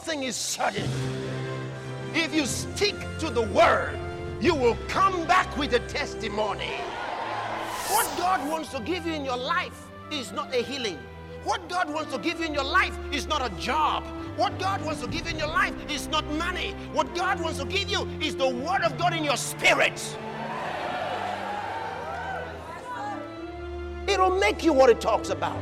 thing is certain. If you stick to the word, you will come back with a testimony. What God wants to give you in your life is not a healing. What God wants to give you in your life is not a job. What God wants to give you in your life is not money. What God wants to give you is the word of God in your spirit. It'll make you what it talks about.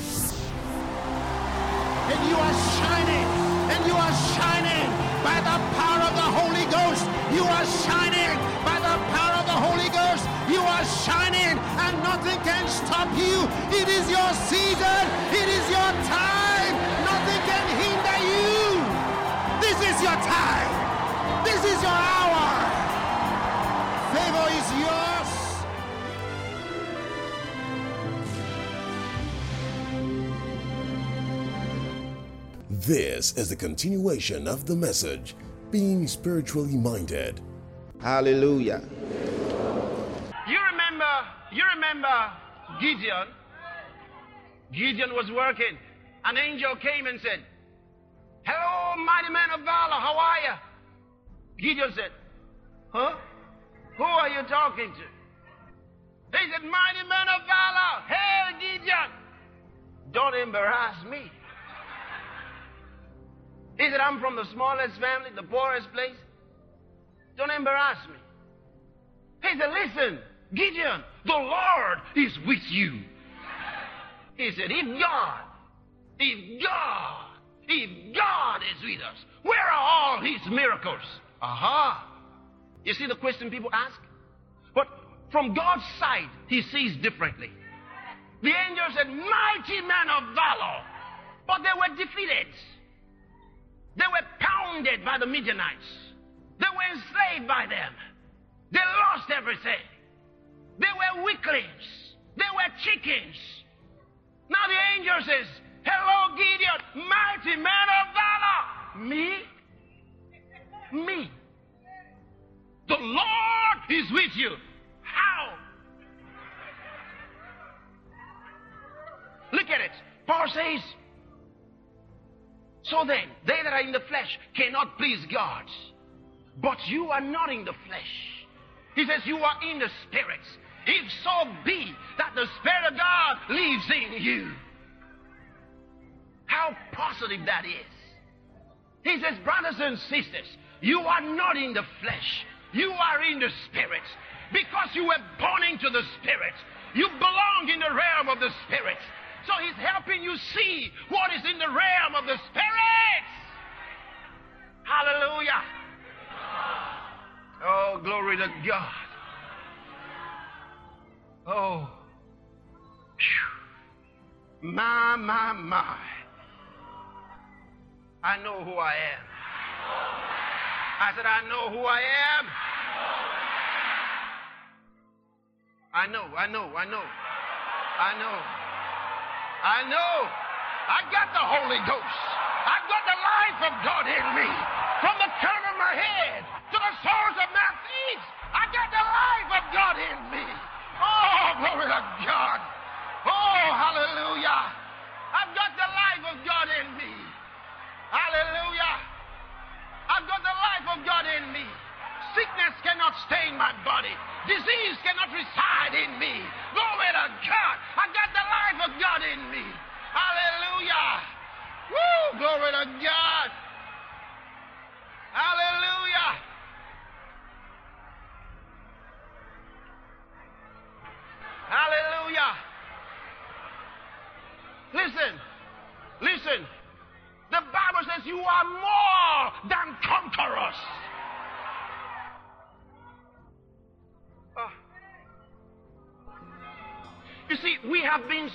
And you are shining. And you are shining by the power of the Holy Ghost. You are shining by the power of the Holy Ghost. You are shining and nothing can stop you. It is your season. It is your time. Nothing can hinder you. This is your time. This is your hour. Favor is yours. This is the continuation of the message, Being Spiritually Minded. Hallelujah. You remember Gideon? Gideon was working. An angel came and said, "Hello, mighty man of valor, how are you?" Gideon said, "Huh? Who are you talking to?" He said, "Mighty man of valor, hey Gideon, don't embarrass me." He said, "I'm from the smallest family, the poorest place. Don't embarrass me." He said, "Listen, Gideon, the Lord is with you." He said, if God is with us, where are all his miracles? Aha. You see the question people ask? But from God's side, he sees differently. The angel said, "Mighty man of valor," but they were defeated. They were pounded by the Midianites. They were enslaved by them. They lost everything. They were weaklings. They were chickens. Now the angel says, "Hello, Gideon, mighty man of valor." Me. The Lord is with you. How? Look at it. Paul says, "So then, they that are in the flesh cannot please God. But you are not in the flesh." He says, "You are in the Spirit. If so be that the Spirit of God lives in you." How positive that is. He says, brothers and sisters, you are not in the flesh. You are in the Spirit. Because you were born into the Spirit. You belong in the realm of the Spirit. So he's helping you see what is in the realm of the Spirit. Hallelujah. Oh, glory to God. Oh. Whew. My. I know who I am. I said, I know who I am. I know. I got the Holy Ghost. I got the life of God in me. From the crown of my head to the soles of my feet, I got the life of God in me. Oh, glory to God. Oh, hallelujah. I've got the life of God in me. Hallelujah. I've got the life of God in me. Sickness cannot stain my body. Disease cannot reside in me. Glory to God. I got the life of God in me. Hallelujah. Woo! Glory to God. Hallelujah. Hallelujah. Listen. The Bible says you are more than conquerors. You see, we have been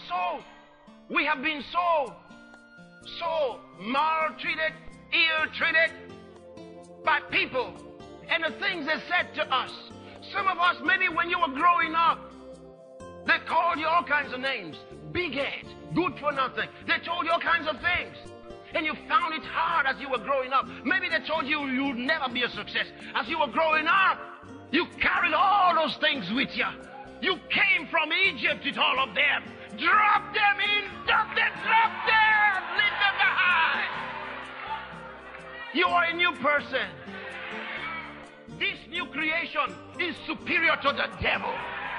so maltreated, ill-treated by people and the things they said to us. Some of us, maybe when you were growing up, they called you all kinds of names. Big head, good for nothing. They told you all kinds of things. And you found it hard as you were growing up. Maybe they told you you'd never be a success. As you were growing up, you carried all those things with you. You came from Egypt with all of them. Drop them in, drop them, leave them behind. You are a new person. This new creation is superior to the devil.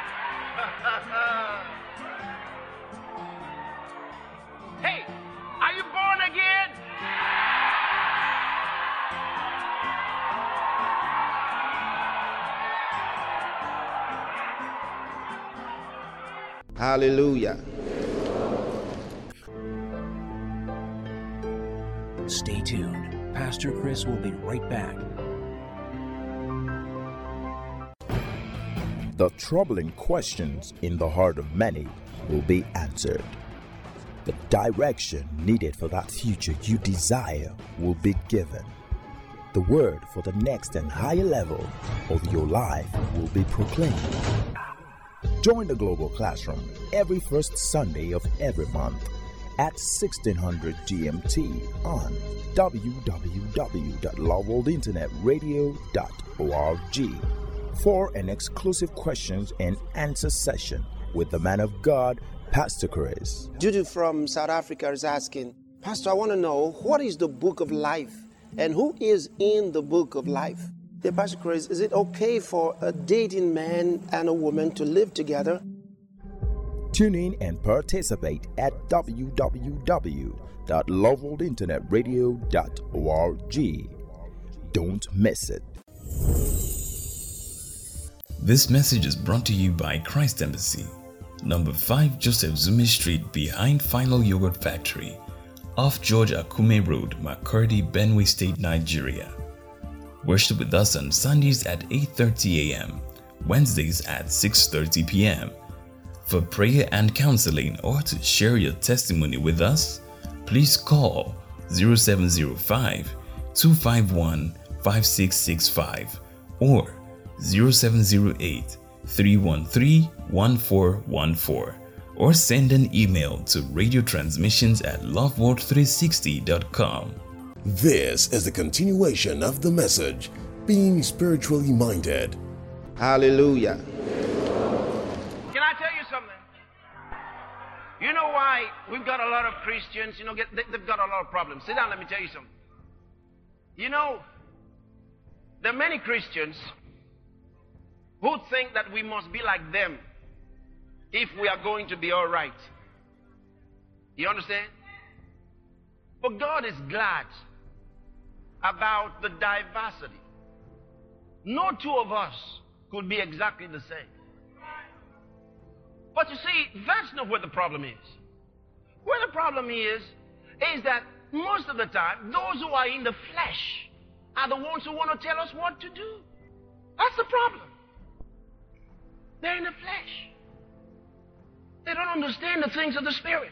Hey, are you born again? Hallelujah. Stay tuned. Pastor Chris will be right back. The troubling questions in the heart of many will be answered. The direction needed for that future you desire will be given. The word for the next and higher level of your life will be proclaimed. Join the Global Classroom every first Sunday of every month at 1600 GMT on www.loveworldinternetradio.org for an exclusive questions and answer session with the man of God, Pastor Chris. Judy from South Africa is asking, Pastor, I want to know, what is the book of life and who is in the book of life? Dear Pastor Chris, is it okay for a dating man and a woman to live together? Tune in and participate at www.loveworldinternetradio.org. Don't miss it. This message is brought to you by Christ Embassy, number 5 Joseph Zumi Street behind Final Yogurt Factory, off George Akume Road, Makurdi, Benue State, Nigeria. Worship with us on Sundays at 8:30 a.m., Wednesdays at 6:30 p.m. For prayer and counseling or to share your testimony with us, please call 0705-251-5665 or 0708-313-1414 or send an email to radiotransmissions@loveworld360.com. This is the continuation of the message, Being Spiritually Minded. Hallelujah. Can I tell you something? You know why we've got a lot of Christians, they've got a lot of problems. Sit down, let me tell you something. There are many Christians who think that we must be like them if we are going to be all right. You understand? But God is glad about the diversity. No two of us could be exactly the same. But you see, that's not where the problem is. Where the problem is that most of the time, those who are in the flesh are the ones who want to tell us what to do. That's the problem. They're in the flesh. They don't understand the things of the Spirit.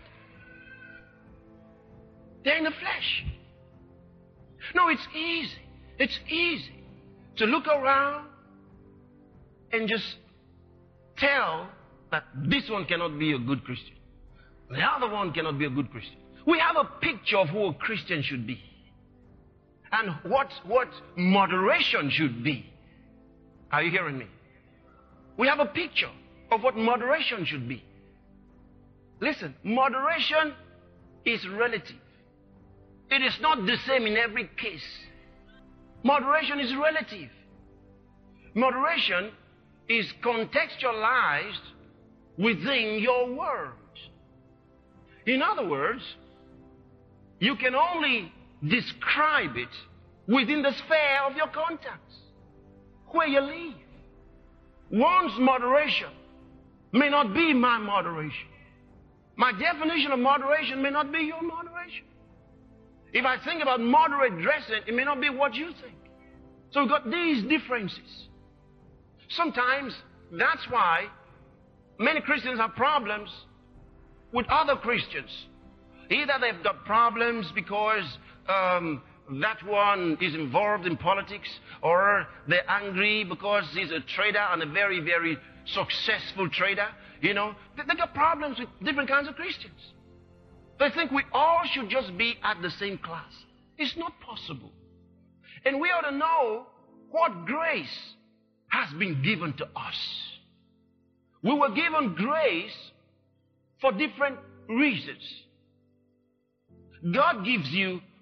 They're in the flesh. No, it's easy. It's easy to look around and just tell that this one cannot be a good Christian. The other one cannot be a good Christian. We have a picture of who a Christian should be and what moderation should be. Are you hearing me? We have a picture of what moderation should be. Listen, moderation is relative. It is not the same in every case. Moderation is relative. Moderation is contextualized within your words. In other words, you can only describe it within the sphere of your contacts, where you live. One's moderation may not be my moderation. My definition of moderation may not be your moderation. If I think about moderate dressing, it may not be what you think. So we've got these differences. Sometimes that's why many Christians have problems with other Christians. Either they've got problems because that one is involved in politics, or they're angry because he's a trader and a very, very successful trader. They got problems with different kinds of Christians. They think we all should just be at the same class. It's not possible. And we ought to know what grace has been given to us. We were given grace for different reasons. God gives you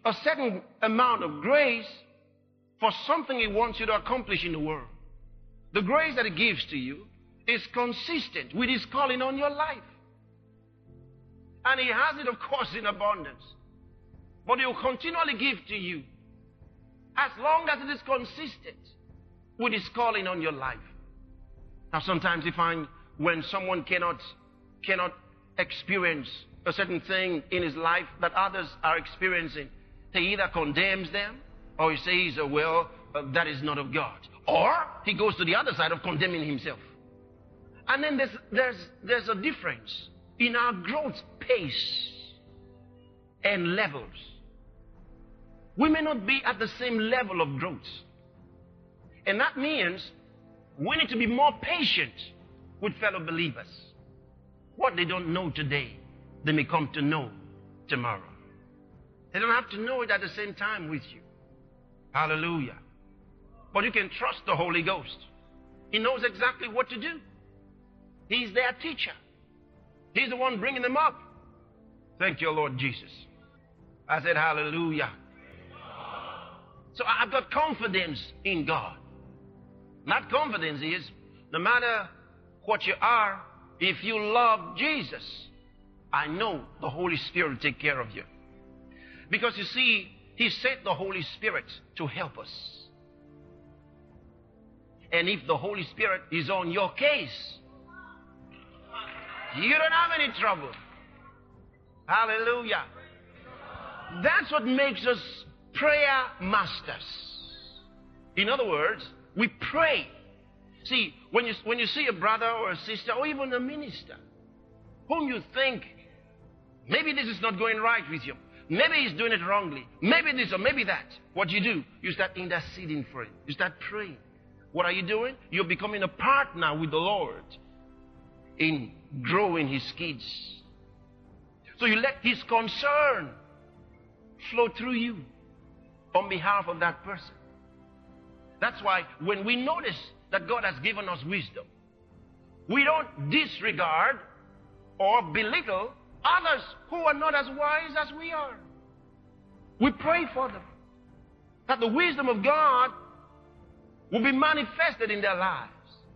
a certain amount of grace for something He wants you to accomplish in the world. The grace that He gives to you is consistent with His calling on your life. And He has it, of course, in abundance. But He will continually give to you as long as it is consistent with His calling on your life. Now, sometimes you find when someone cannot experience a certain thing in his life that others are experiencing, He either condemns them or He says, well, that is not of God. Or He goes to the other side of condemning himself. And then there's a difference in our growth pace and levels. We may not be at the same level of growth. And that means we need to be more patient with fellow believers. What they don't know today, they may come to know tomorrow. They don't have to know it at the same time with you. Hallelujah. But you can trust the Holy Ghost. He knows exactly what to do. He's their teacher. He's the one bringing them up. Thank you, Lord Jesus. I said hallelujah. So I've got confidence in God. That confidence is, no matter what you are, if you love Jesus, I know the Holy Spirit will take care of you. Because you see, He sent the Holy Spirit to help us. And if the Holy Spirit is on your case, you don't have any trouble. Hallelujah. That's what makes us prayer masters. In other words, we pray. See, when you see a brother or a sister or even a minister whom you think maybe this is not going right with you, maybe he's doing it wrongly, maybe this or maybe that, what you start interceding for him. You start praying. What are you doing? You're becoming a partner with the Lord in growing His kids. So you let His concern flow through you on behalf of that person. That's why when we notice that God has given us wisdom, we don't disregard or belittle others who are not as wise as we are. We pray for them, that the wisdom of God will be manifested in their lives.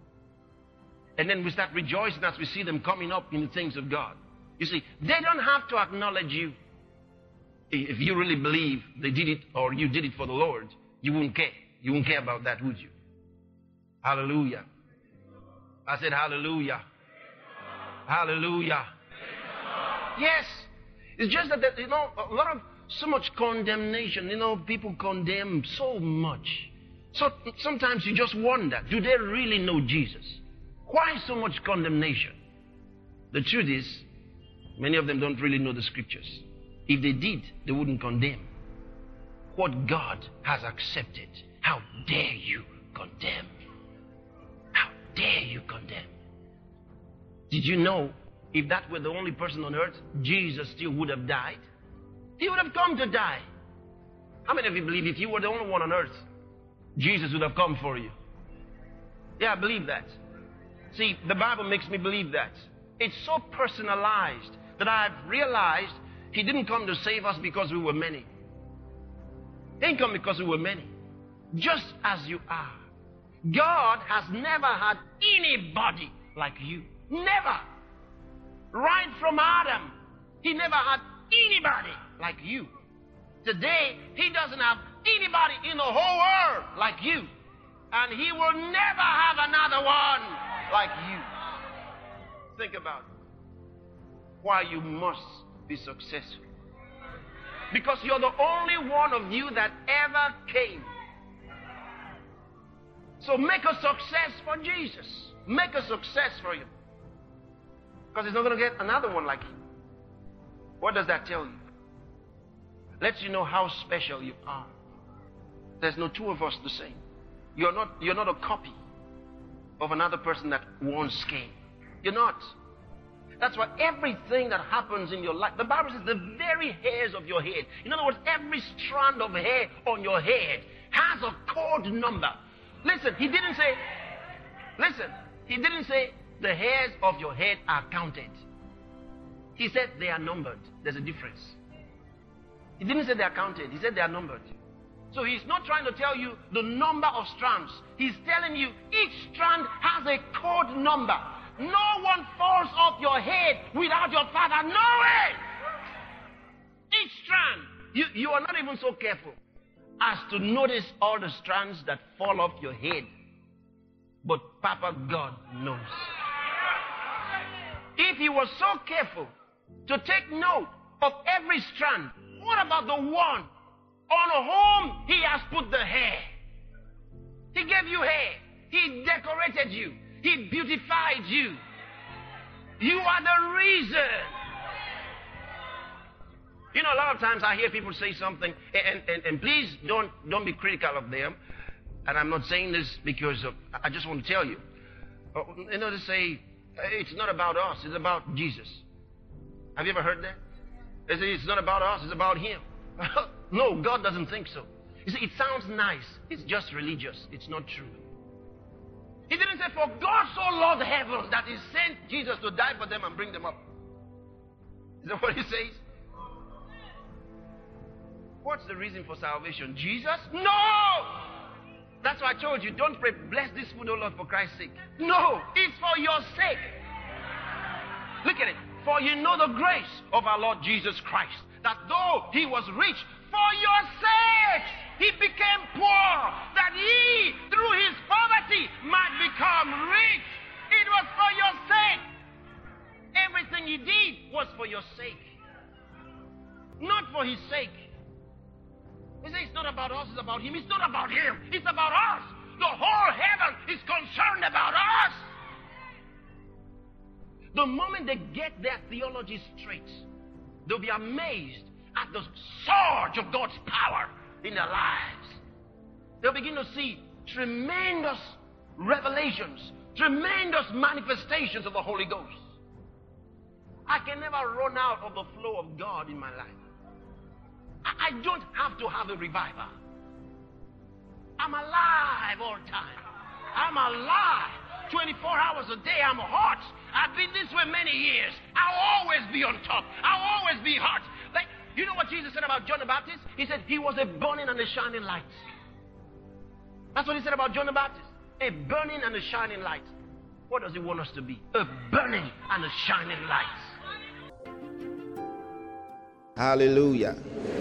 And then we start rejoicing as we see them coming up in the things of God. You see, they don't have to acknowledge you. If you really believe they did it or you did it for the Lord, you wouldn't care. You wouldn't care about that, would you? Hallelujah. I said hallelujah. Hallelujah. Yes. It's just that, a lot of so much condemnation. People condemn so much. So sometimes you just wonder, do they really know Jesus? Why so much condemnation? The truth is, many of them don't really know the scriptures. If they did, they wouldn't condemn what God has accepted. How dare you condemn? How dare you condemn? Did you know if that were the only person on earth, Jesus still would have died? He would have come to die. How many of you believe if you were the only one on earth, Jesus would have come for you? Yeah, I believe that. See, the Bible makes me believe that. It's so personalized that I've realized He didn't come to save us because we were many. He didn't come because we were many. Just as you are. God has never had anybody like you. Never. Right from Adam, He never had anybody like you. Today, He doesn't have anybody in the whole world like you. And He will never have another one like you. Think about it. Why you must be successful. Because you're the only one of you that ever came. So make a success for Jesus. Make a success for Him. Because He's not going to get another one like you. What does that tell you? Lets you know how special you are. There's no two of us the same. You're not a copy of another person that once came. You're not. That's why everything that happens in your life, the Bible says the very hairs of your head. In other words, every strand of hair on your head has a code number. Listen, He didn't say the hairs of your head are counted. He said they are numbered. There's a difference. He didn't say they are counted. He said they are numbered. So he's not trying to tell you the number of strands. He's telling you each strand has a code number. No one falls off your head without your father knowing. Each strand. You are not even so careful as to notice all the strands that fall off your head. But Papa God knows. If he was so careful to take note of every strand, what about the one on whom he has put the hair? He gave you hair. He decorated you. He beautified you. You are the reason. You know, a lot of times I hear people say something, and please don't be critical of them. And I'm not saying this because I just want to tell you. You know, they say, it's not about us, it's about Jesus. Have you ever heard that? They say, it's not about us, it's about him. No, God doesn't think so. You see, it sounds nice. It's just religious. It's not true. He didn't say, for God so loved the heavens that he sent Jesus to die for them and bring them up. Is that what he says? What's the reason for salvation? Jesus? No! That's why I told you, don't pray, bless this food, O Lord, for Christ's sake. No, it's for your sake. Look at it. For you know the grace of our Lord Jesus Christ, that though he was rich, for your sake he became poor, that ye through his poverty might become rich. It was for your sake. Everything he did was for your sake, not for his sake. He says it's not about us, it's about him. It's not about him, it's about us. The whole heaven is concerned about us. The moment they get their theology straight, they'll be amazed at the surge of God's power in their lives. They'll begin to see tremendous revelations, tremendous manifestations of the Holy Ghost. I can never run out of the flow of God in my life. I don't have to have a revival. I'm alive all the time. I'm alive 24 hours a day. I'm hot. I've been this way many years. I'll always be on top. I'll always be hot. Like, you know what Jesus said about John the Baptist? He said he was a burning and a shining light. That's what he said about John the Baptist. A burning and a shining light. What does he want us to be? A burning and a shining light. Hallelujah.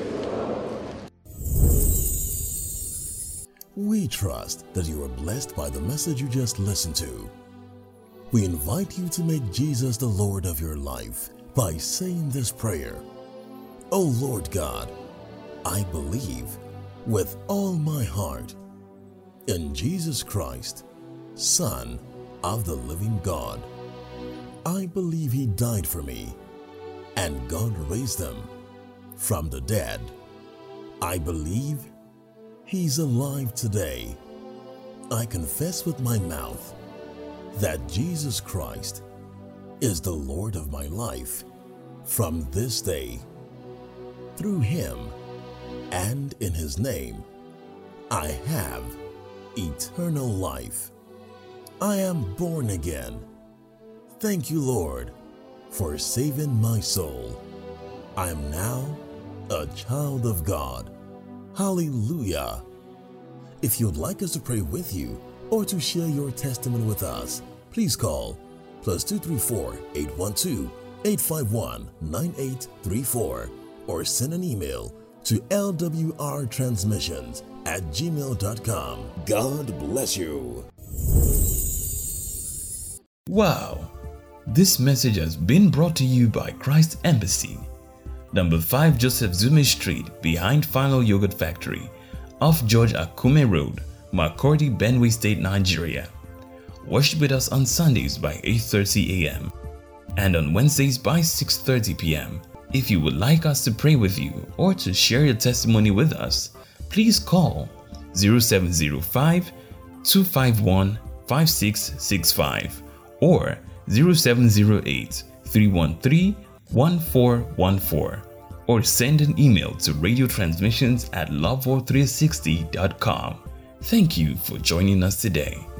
We trust that you are blessed by the message you just listened to. We invite you to make Jesus the Lord of your life by saying this prayer. O Lord God, I believe with all my heart in Jesus Christ, Son of the living God. I believe he died for me and God raised him from the dead. I believe he's alive today. I confess with my mouth that Jesus Christ is the Lord of my life from this day. Through him and in his name, I have eternal life. I am born again. Thank you, Lord, for saving my soul. I am now a child of God. Hallelujah. If you'd like us to pray with you or to share your testimony with us, please call +234 812 851 9834 or send an email to lwrtransmissions@gmail.com. God bless you. Wow! This message has been brought to you by Christ Embassy, number 5 Joseph Zume Street, behind Final Yogurt Factory, off George Akume Road, Makurdi, Benue State, Nigeria. Worship with us on Sundays by 8:30 a.m. and on Wednesdays by 6:30 p.m. If you would like us to pray with you or to share your testimony with us, please call 0705 251 5665 or 0708 313 1414 or send an email to radiotransmissions@love4360.com. Thank you for joining us today.